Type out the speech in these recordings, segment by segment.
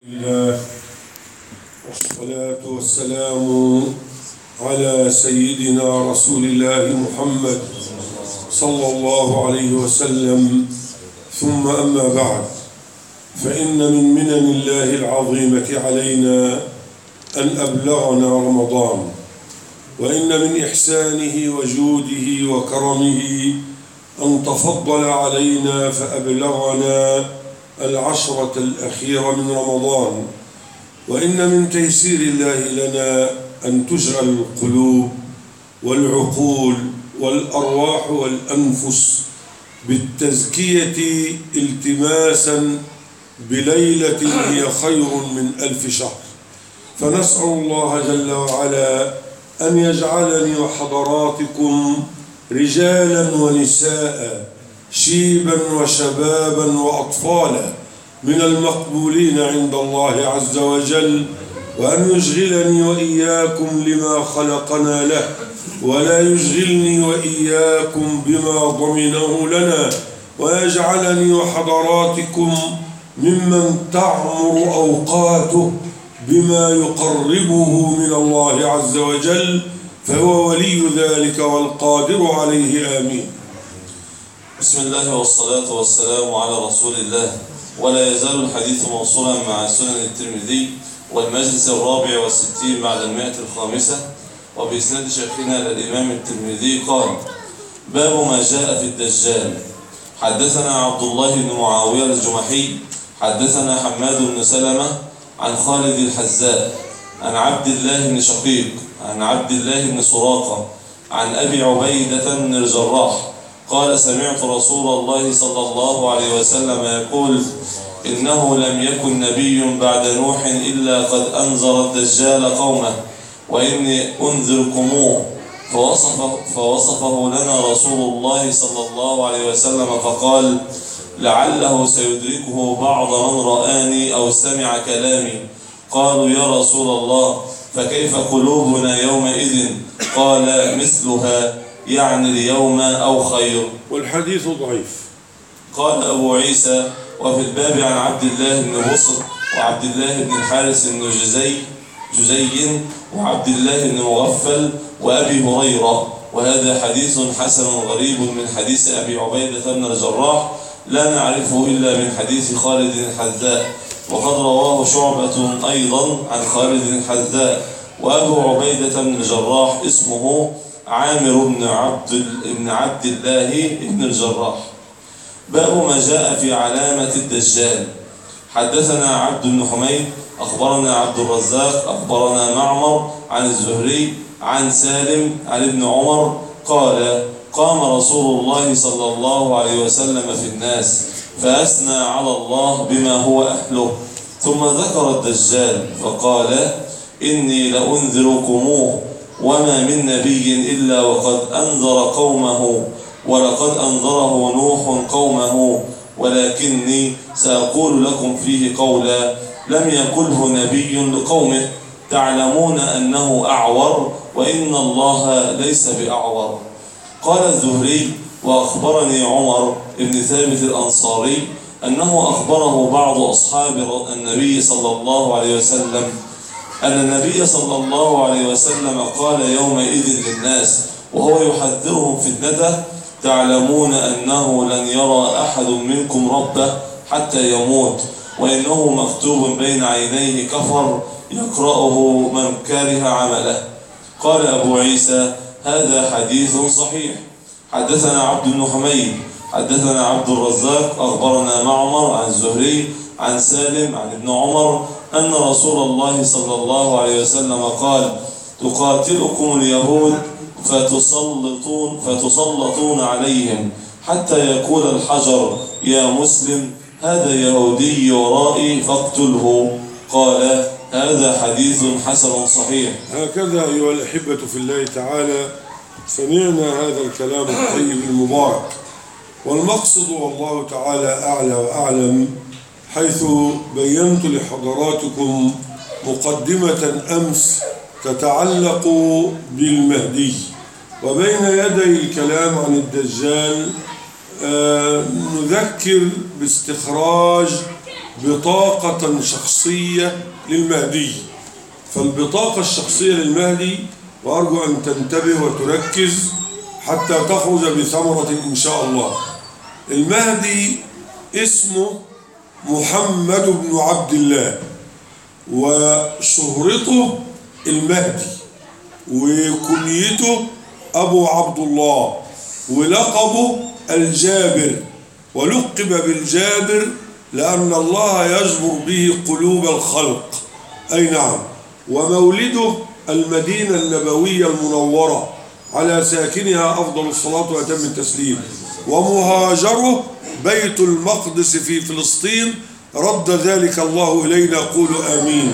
الله والصلاة والسلام على سيدنا رسول الله محمد صلى الله عليه وسلم، ثم أما بعد، فإن من منن الله العظيمة علينا أن أبلغنا رمضان، وإن من إحسانه وجوده وكرمه أن تفضل علينا فأبلغنا العشرة الأخيرة من رمضان، وإن من تيسير الله لنا أن تشغل القلوب والعقول والأرواح والأنفس بالتزكية التماسا بليلة هي خير من 1000 شهر. فنسأل الله جل وعلا أن يجعلني وحضراتكم رجالا ونساء، شيبا وشبابا وأطفالا من المقبولين عند الله عز وجل، وأن يشغلني وإياكم لما خلقنا له، ولا يشغلني وإياكم بما ضمنه لنا، ويجعلني وحضراتكم ممن تعمر أوقاته بما يقربه من الله عز وجل، فهو ولي ذلك والقادر عليه، آمين. بسم الله والصلاة والسلام على رسول الله. ولا يزال الحديث موصولا مع سنن الترمذي والمجلس 64 بعد 105، وبإسناد شيخنا الإمام الترمذي قال: باب ما جاء في الدجال. حدثنا عبد الله بن معاوية الجمحي حدثنا حماد بن سلمة عن خالد الحذاء عن عبد الله بن شقيق عن عبد الله بن سراقة عن أبي عبيدة بن الجراح قال: سمعت رسول الله صلى الله عليه وسلم يقول: إنه لم يكن نبي بعد نوح إلا قد أنذر الدجال قومه، وإني أنذركموه. فوصفه لنا رسول الله صلى الله عليه وسلم فقال: لعله سيدركه بعض من رآني أو سمع كلامي. قالوا: يا رسول الله، فكيف قلوبنا يومئذ؟ قال: مثلها، يعني اليوم أو خير. والحديث ضعيف. قال أبو عيسى: وفي الباب عن عبد الله بن بصر وعبد الله بن الحارث بن جزي وعبد الله بن مغفل وأبي هريرة، وهذا حديث حسن غريب من حديث أبي عبيدة بن الجراح، لا نعرفه إلا من حديث خالد الحذاء، وقد رواه شعبة أيضا عن خالد الحذاء. وأبو عبيدة بن الجراح اسمه عامر بن عبد الله بن الجراح. باب ما جاء في علامة الدجال. حدثنا عبد بن حميد أخبرنا عبد الرزاق أخبرنا معمر عن الزهري عن سالم عن ابن عمر قال: قام رسول الله صلى الله عليه وسلم في الناس فأثنى على الله بما هو أهله، ثم ذكر الدجال فقال: إني لأنذركموه، وما من نبي إلا وقد أنذر قومه، ولقد أنذره نوح قومه، ولكني سأقول لكم فيه قولا لم يقله نبي لقومه، تعلمون أنه أعور، وإن الله ليس بأعور. قال الزهري: وأخبرني عمر بن ثابت الأنصاري أنه أخبره بعض أصحاب النبي صلى الله عليه وسلم أن النبي صلى الله عليه وسلم قال يومئذ للناس وهو يحذرهم فتنته: تعلمون أنه لن يرى أحد منكم ربه حتى يموت، وإنه مكتوب بين عينيه كفر يقرأه من كره عمله. قال أبو عيسى: هذا حديث صحيح. حدثنا عبد بن حميد حدثنا عبد الرزاق أخبرنا معمر عن الزهري عن سالم عن ابن عمر أن رسول الله صلى الله عليه وسلم قال: تقاتلكم اليهود فتسلطون عليهم حتى يقول الحجر: يا مسلم، هذا يهودي ورائي فاقتله. قال: هذا حديث حسن صحيح. هكذا أيها الأحبة في الله تعالى سمعنا هذا الكلام الطيب المبارك، والمقصد والله تعالى أعلى وأعلم، حيث بينت لحضراتكم مقدمة أمس تتعلق بالمهدي، وبين يدي الكلام عن الدجال نذكر باستخراج بطاقة شخصية للمهدي. فالبطاقة الشخصية للمهدي، وأرجو أن تنتبه وتركز حتى تخرج بثمرة إن شاء الله. المهدي اسمه محمد بن عبد الله، وشهرته المهدي، وكنيته أبو عبد الله، ولقبه الجابر، ولقب بالجابر لأن الله يجبر به قلوب الخلق. أي نعم. ومولده المدينة النبوية المنورة على ساكنها أفضل الصلاة وأتم التسليم، ومهاجره بيت المقدس في فلسطين، رد ذلك الله إلينا، قولوا آمين.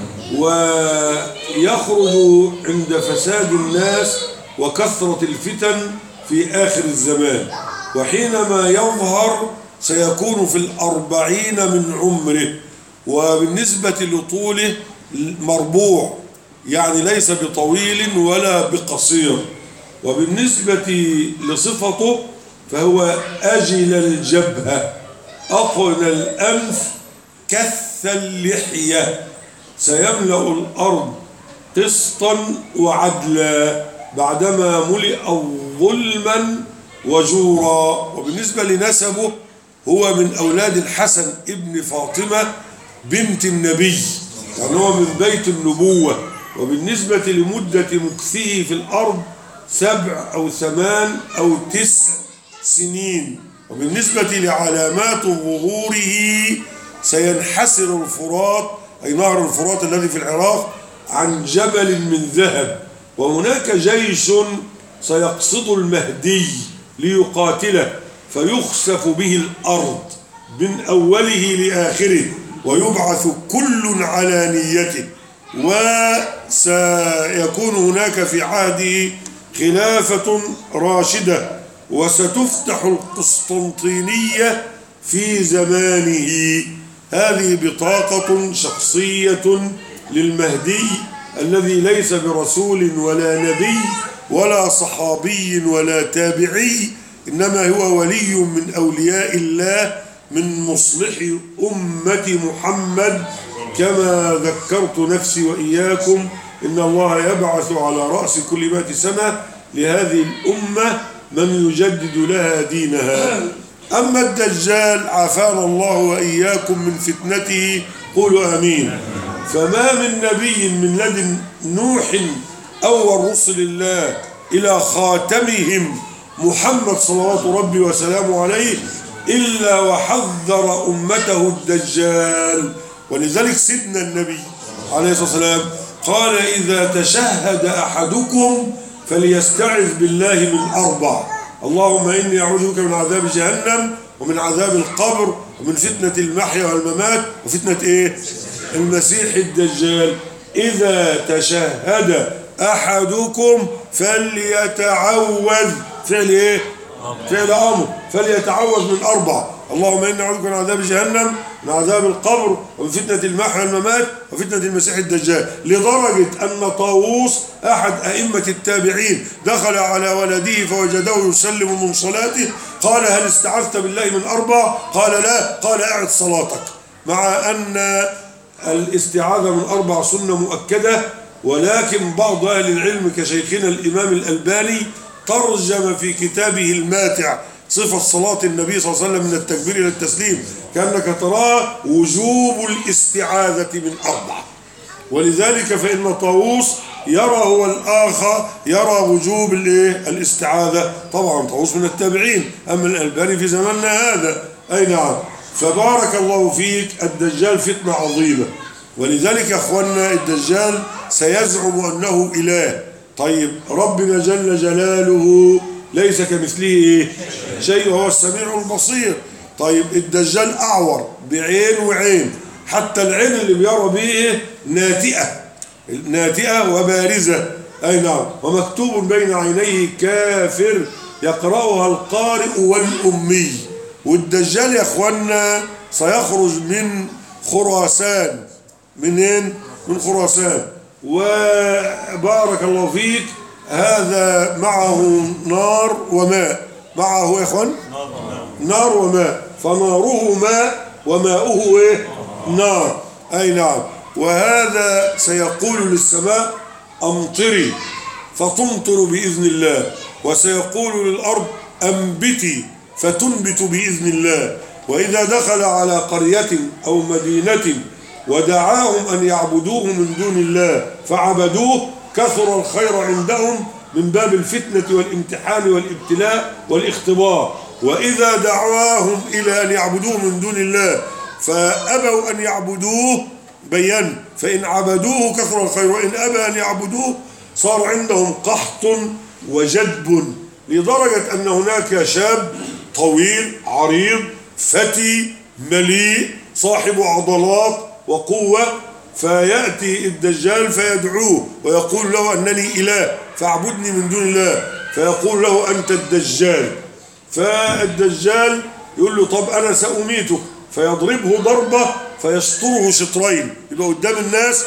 ويخرج عند فساد الناس وكثرة الفتن في آخر الزمان، وحينما يظهر سيكون في 40 من عمره، وبالنسبة لطوله مربوع، يعني ليس بطويل ولا بقصير. وبالنسبة لصفته فهو أجل الجبهة، أقن الأنف، كث اللحية، سيملأ الأرض قسطا وعدلا بعدما ملئ ظلما وجورا. وبالنسبة لنسبه هو من أولاد الحسن ابن فاطمة بنت النبي، يعني هو من بيت النبوة. وبالنسبة لمدة مكثه في الأرض 7 أو 8 أو 9 سنين. وبالنسبة لعلامات ظهوره سينحسر الفرات، أي نهر الفرات الذي في العراق، عن جبل من ذهب. وهناك جيش سيقصد المهدي ليقاتله، فيخسف به الأرض من أوله لآخره، ويبعث كل على نيته. وسيكون هناك في عهده خلافة راشدة، وستفتح القسطنطينية في زمانه. هذه بطاقة شخصية للمهدي الذي ليس برسول ولا نبي ولا صحابي ولا تابعي، إنما هو ولي من أولياء الله، من مصلح أمة محمد. كما ذكرت نفسي وإياكم إن الله يبعث على رأس كل 100 سنة لهذه الأمة من يجدد لها دينها. أما الدجال عافانا الله وإياكم من فتنته، قولوا آمين. فما من نبي من لدن نوح أول رسل الله إلى خاتمهم محمد صلوات ربي وسلامه عليه إلا وحذر أمته الدجال. ولذلك سيدنا النبي عليه الصلاة والسلام قال: إذا تشهد أحدكم فليستعذ بالله من 4: اللهم إني أعوذ بك من عذاب جهنم، ومن عذاب القبر، ومن فتنة المحيا والممات، وفتنة المسيح الدجال. إذا تشهد أحدكم فليتعوذ، فعل فعل أمر، فليتعوذ من 4: اللهم إني أعوذ بك من عذاب جهنم، من عذاب القبر، ومن فتنة المحيا والممات، وفتنة المسيح الدجال. لدرجة أن طاووس أحد أئمة التابعين دخل على ولده فوجده يسلم من صلاته، قال: هل استعذت بالله من 4؟ قال: لا. قال: أعد صلاتك. مع أن الاستعاذة من 4 سنة مؤكدة، ولكن بعض أهل العلم كشيخنا الإمام الألباني ترجم في كتابه الماتع صفة صلاة النبي صلى الله عليه وسلم من التكبير إلى التسليم كأنك تراه وجوب الاستعاذة من 4. ولذلك فإن طاووس يرى هو الآخر يرى وجوب الاستعاذة. طبعا طاووس من التابعين، أما الألباني في زماننا هذا. أي نعم. فبارك الله فيك. الدجال فتنة عظيمة، ولذلك يا أخوانا الدجال سيزعم أنه إله. طيب ربنا جل جلاله ليس كمثله شيء، وهو السميع البصير. طيب الدجال أعور بعين وعين، حتى العين اللي بيرى به ناتئة وبارزة. أي نعم. ومكتوب بين عينيه كافر يقرأها القارئ والأمي. والدجال يا أخوانا سيخرج من خراسان. منين؟ من خراسان. وبارك الله فيك. هذا معه نار وماء. معه يا اخوان نار وماء، فناره ماء وماؤه نار. أي نعم. وهذا سيقول للسماء أمطري فتمطر بإذن الله، وسيقول للأرض أنبتي فتنبت بإذن الله. وإذا دخل على قرية أو مدينة ودعاهم أن يعبدوه من دون الله فعبدوه كثر الخير عندهم من باب الفتنة والامتحان والابتلاء والاختبار. وإذا دعواهم إلى أن يعبدوه من دون الله فأبوا أن يعبدوه بين، فإن عبدوه كثر الخير، وإن أبى أن يعبدوه صار عندهم قحط وجدب، لدرجة أن هناك شاب طويل عريض فتي مليء صاحب عضلات وقوة، فيأتي الدجال فيدعوه ويقول له أنني إله فاعبدني من دون الله، فيقول له أنت الدجال. فالدجال يقول له طب أنا سأميتك، فيضربه ضربة فيشطره شطرين، يبقى قدام الناس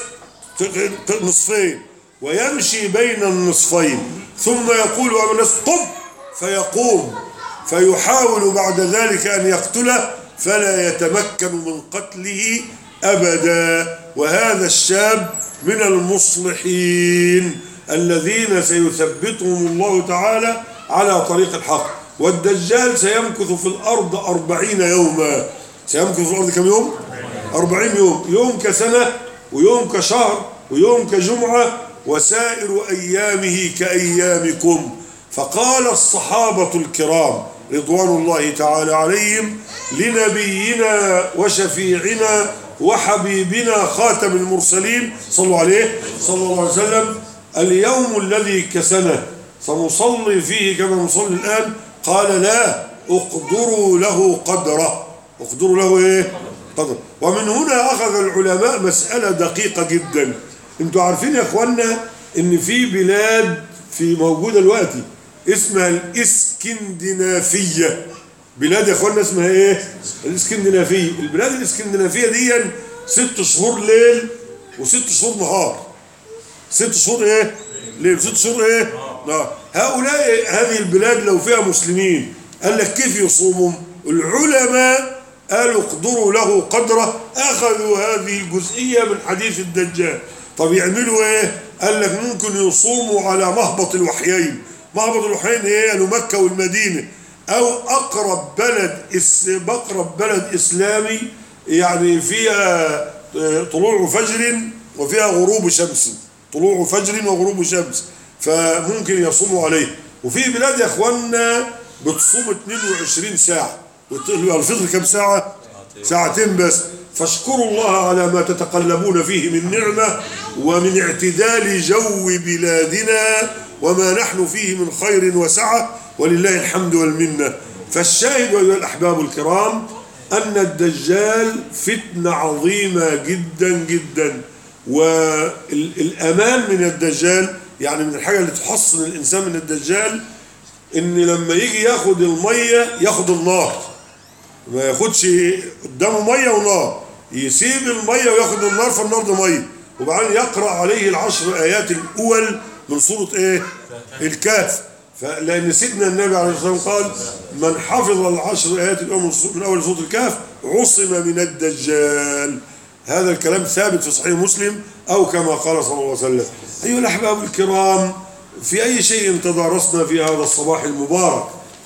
نصفين، ويمشي بين النصفين، ثم يقول أمام الناس قم، فيقوم، فيحاول بعد ذلك أن يقتله فلا يتمكن من قتله أبدا. وهذا الشاب من المصلحين الذين سيثبتهم الله تعالى على طريق الحق. والدجال سيمكث في الأرض 40 يوما. سيمكث في الأرض كم يوم؟ 40 يوم، يوم كسنة ويوم كشهر ويوم كجمعة، وسائر أيامه كأيامكم. فقال الصحابة الكرام رضوان الله تعالى عليهم لنبينا وشفيعنا وحبيبنا خاتم المرسلين صلوا عليه صلى الله عليه وسلم: اليوم الذي كسنه سنصلي فيه كما نصلي الآن؟ قال لا، اقدروا له قدره. اقدروا له ايه؟ قدر. ومن هنا أخذ العلماء مسألة دقيقة جدا. انتوا عارفين يا اخوانا ان في بلاد في موجودة دلوقتي اسمها الاسكندنافية. بلاد يا اخوانا اسمها ايه؟ الاسكندنافية. البلاد الاسكندنافية دي 6 شهور ليل و6 شهور نهار. 6 شهور ايه؟ ليل، 6 شهور ايه؟ نهار. هؤلاء هذه البلاد لو فيها مسلمين قال لك كيف يصوموا؟ العلماء قالوا اقدروا له قدره، اخذوا هذه الجزئية من حديث الدجال. طب يعملوا ايه؟ قال لك ممكن يصوموا على مهبط الوحيين. مهبط الوحيين ايه؟ قالوا مكة والمدينة، او اقرب بلد اسلامي يعني فيها طلوع فجر وفيها غروب شمس، طلوع فجر وغروب شمس، فممكن يصوموا عليه. وفي بلاد يا اخوانا بتصوم 22 ساعة، الفطر كم ساعة؟ ساعتين بس. فاشكروا الله على ما تتقلبون فيه من نعمة ومن اعتدال جو بلادنا وما نحن فيه من خير وسعة، ولله الحمد والمنة. فالشاهد أيها الأحباب الكرام أن الدجال فتنة عظيمة جدا جدا. والأمان من الدجال، يعني من الحاجة اللي تحصن الإنسان من الدجال، إن لما يجي ياخد المية ياخد النار، ما ياخدش قدامه مية ونار، يسيب المية وياخد النار، فالنار ده مية. وبعدين يقرأ عليه ال10 آيات الأول من سورة إيه؟ الكهف. لأن سيدنا النبي عليه الصلاة والسلام قال: من حفظ ال10 آيات الأول من أول سورة الكهف عصم من الدجال. هذا الكلام ثابت في صحيح مسلم أو كما قال صلى الله عليه وسلم. أيها الأحباب الكرام، في أي شيء تدارسنا في هذا الصباح المبارك؟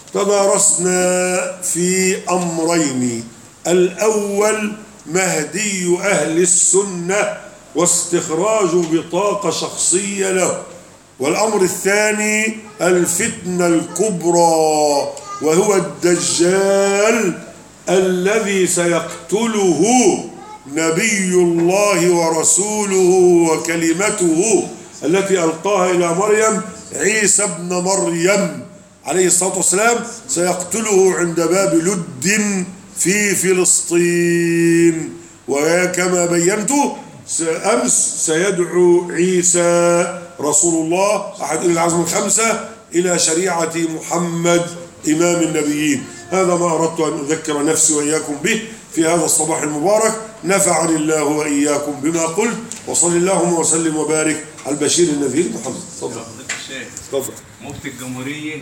تدارسنا في أمرين: الأول مهدي أهل السنة واستخراج بطاقة شخصية له، والأمر الثاني الفتنة الكبرى وهو الدجال الذي سيقتله نبي الله ورسوله وكلمته التي ألقاها إلى مريم عيسى ابن مريم عليه الصلاة والسلام، سيقتله عند باب لد في فلسطين. وكما بينت أمس سيدعو عيسى رسول الله أحد أولي العزم ال5 إلى شريعة محمد إمام النبيين. هذا ما أردت أن أذكر نفسي وإياكم به في هذا الصباح المبارك. نفعني الله وإياكم بما قلت، وصل اللهم وسلم وبارك على البشير النذير محمد. تفضل. مفتي الجمهورية